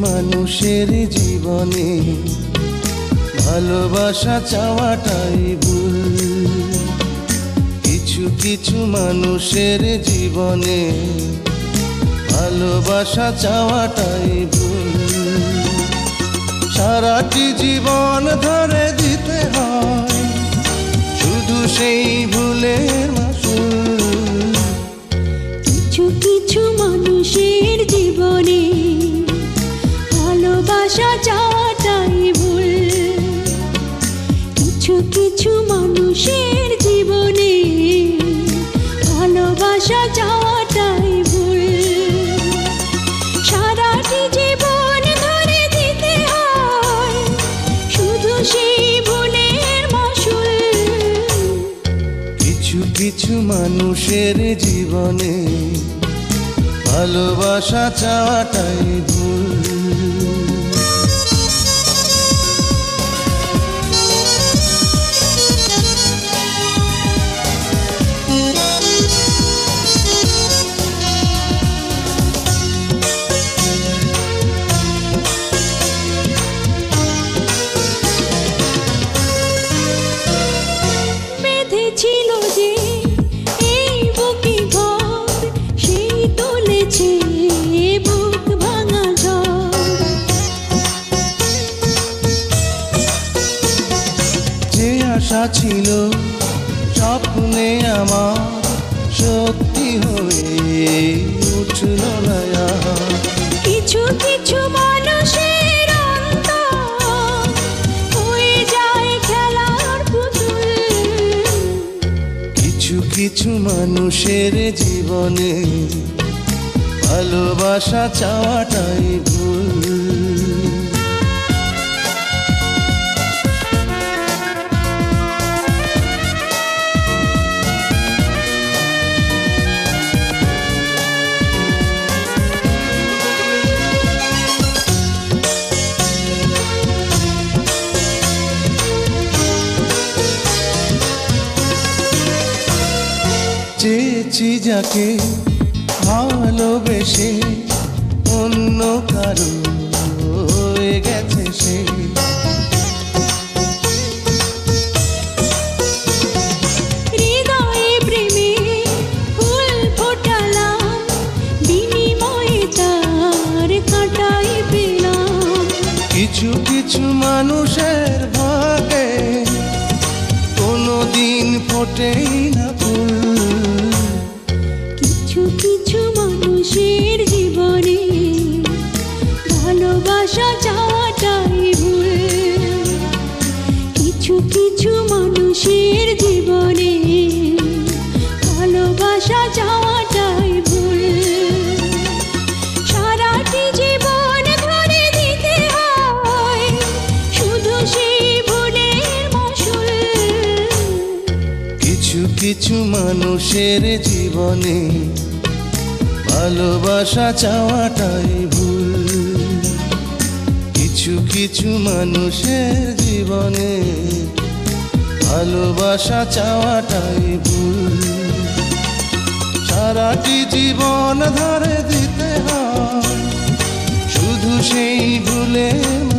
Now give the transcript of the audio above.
মানুষের জীবনে ভালোবাসা চাওয়াটাই ভুল। কিছু কিছু মানুষের জীবনে ভালোবাসা চাওয়াটাই ভুল। সারাটি জীবন ধরে দিতে হয় শুধু সেই ভুলের মাসুল। কিছু কিছু মানুষের জীবনে ভালোবাসা চাওয়াটাই ভুল। কিছু কিছু মানুষের জীবনে ভালোবাসা চাওয়াটাই ভুল। সারাটি জীবন ধরে দিতে হয় শুধু সেই ভুলের মাসুল। কিছু কিছু মানুষের জীবনে ভালোবাসা চাওয়াটাই ভুল। বেঁধেছিল যে এই বুকে ঘর, সেই তুলেছে বুক ভাঙা ঝড়। যে আশা ছিল স্বপ্নে আমার সত্যি হয়ে উঠল না আর। কিছু কিছু মানুষের অন্তর হয়ে যায় খেলার পুতুল। কিছু কিছু মানুষের জীবনে ভালোবাসা চাওয়াটাই ভুল। চেয়েছি যাকে ভালোবেসে অন্য কারো হয়ে গেছে সে। হৃদয়ে প্রেমে ফুল ফোটালাম, বিনিময়ে তার কাঁটাই পেলাম। কিছু কিছু মানুষের ভাগে কোনোদিন ফোটেই না ফুল। কিছু কিছু মানুষের জীবনে ভালোবাসা চাওয়াটাই ভুল। কিছু কিছু মানুষের জীবনে ভালোবাসা চাওয়াটাই ভুল। সারাটি জীবন ধরে দিতে হয় শুধু সেই ভুলের মাসুল। কিছু কিছু মানুষের জীবনে ভালোবাসা চাওয়াটাই ভুল। কিছু কিছু মানুষের জীবনে ভালোবাসা চাওয়াটাই ভুল। সারাটি জীবন ধরে দিতে হয় শুধু সেই ভুলের